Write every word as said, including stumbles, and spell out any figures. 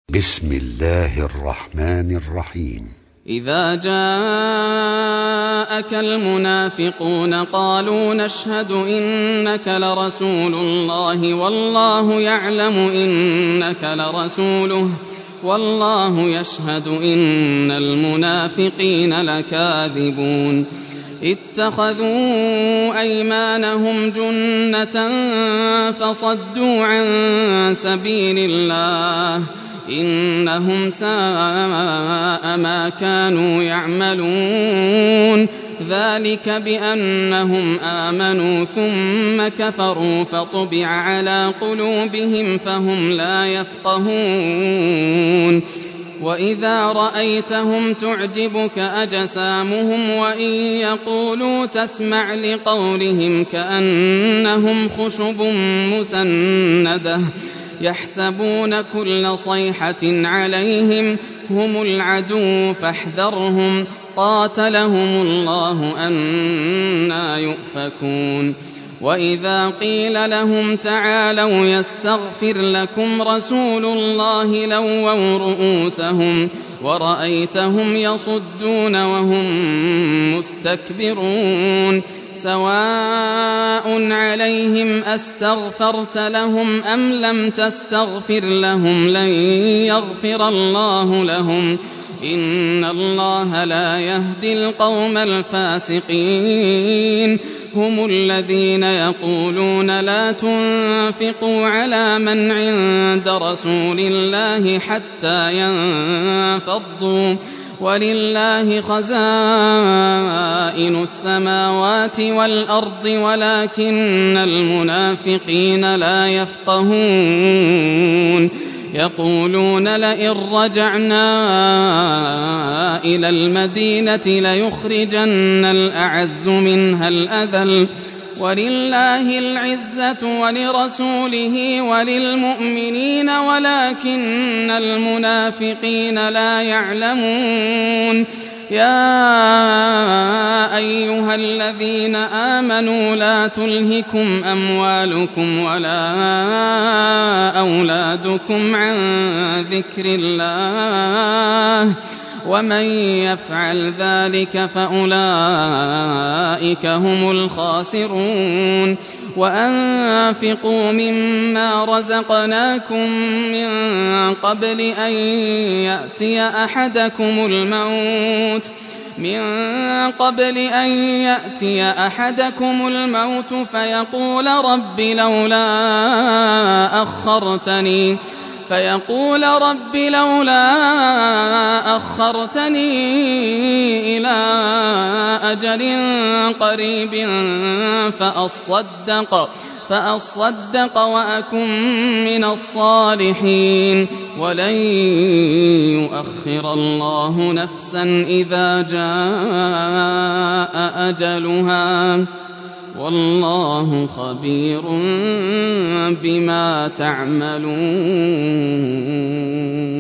بسم الله الرحمن الرحيم. إذا جاءك المنافقون قالوا نشهد إنك لرسول الله والله يعلم إنك لرسوله والله يشهد إن المنافقين لكاذبون اتخذوا أيمانهم جنة فصدوا عن سبيل الله إنهم ساء ما كانوا يعملون ذلك بأنهم آمنوا ثم كفروا فطبع على قلوبهم فهم لا يفقهون وإذا رأيتهم تعجبك أجسامهم وإن يقولوا تسمع لقولهم كأنهم خشب مسندة يحسبون كل صيحة عليهم هم العدو فاحذرهم قاتلهم الله أنى يؤفكون وإذا قيل لهم تعالوا يستغفر لكم رسول الله لووا رؤوسهم ورأيتهم يصدون وهم مستكبرون سواء عليهم أستغفرت لهم أم لم تستغفر لهم لن يغفر الله لهم إن الله لا يهدي القوم الفاسقين هم الذين يقولون لا تنفقوا على من عند رسول الله حتى ينفضوا ولله خزائن السماوات والأرض ولكن المنافقين لا يفقهون يقولون لئن رجعنا إلى المدينة ليخرجن الأعز منها الأذل ولله العزة ولرسوله وللمؤمنين ولكن المنافقين لا يعلمون يا أيها الذين آمنوا لا تلهكم أموالكم ولا أولادكم عن ذكر الله ومن يفعل ذلك فأولئك هم الخاسرون وأنفقوا مما رزقناكم من قبل أن يأتي أحدكم الموت من قبل أن يأتي أحدكم الموت فيقول رب لولا أخرتني فيقول رب لولا أخرتني إلى أجل قريب فأصدق فأصدق وأكن من الصالحين ولن يؤخر الله نفسا إذا جاء أجلها والله خبير بما تعملون.